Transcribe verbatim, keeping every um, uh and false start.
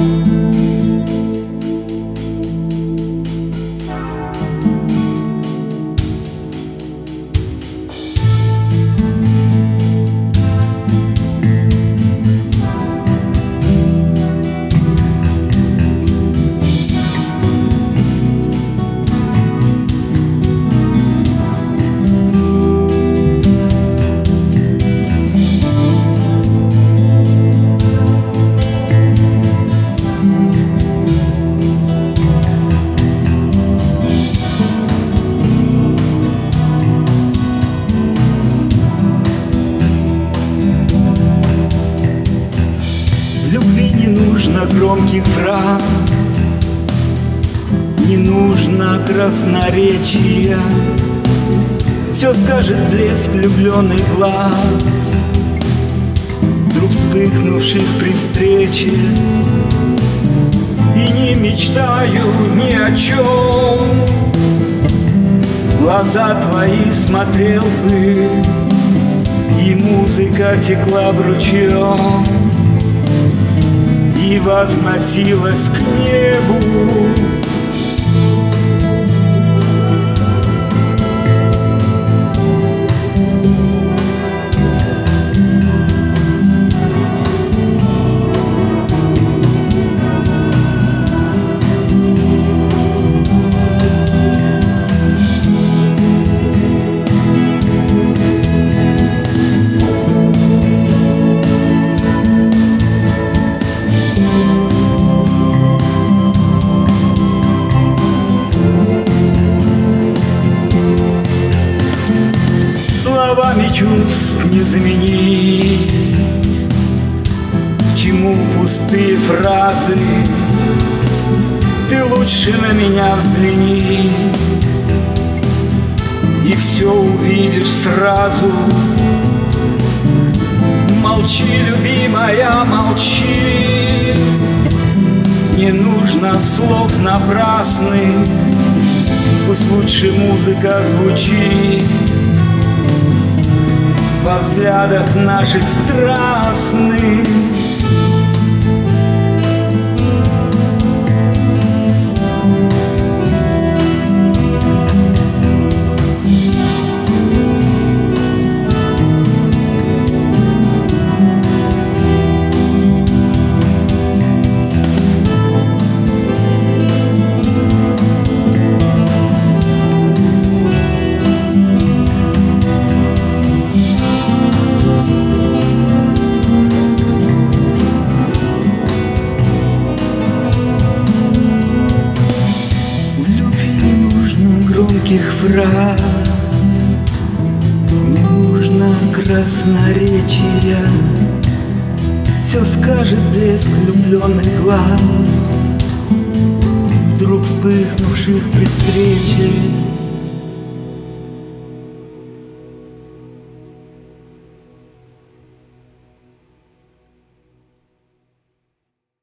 В любви не нужно громких фраз, не нужно красноречия. Все скажет блеск влюбленных глаз, вдруг вспыхнувших при встрече. И не мечтаю ни о чем, в глаза твои смотрел бы, и музыка текла б ручьем и возносилась к небу. Словами чувств не заменить, к чему пустые фразы. Ты лучше на меня взгляни, и все увидишь сразу. Молчи, любимая, молчи, не нужно слов напрасных, пусть лучше музыка звучит во взглядах наших страстных. Громких фраз, не нужно красноречия. Все скажет блеск влюбленных глаз, вдруг вспыхнувших при встрече.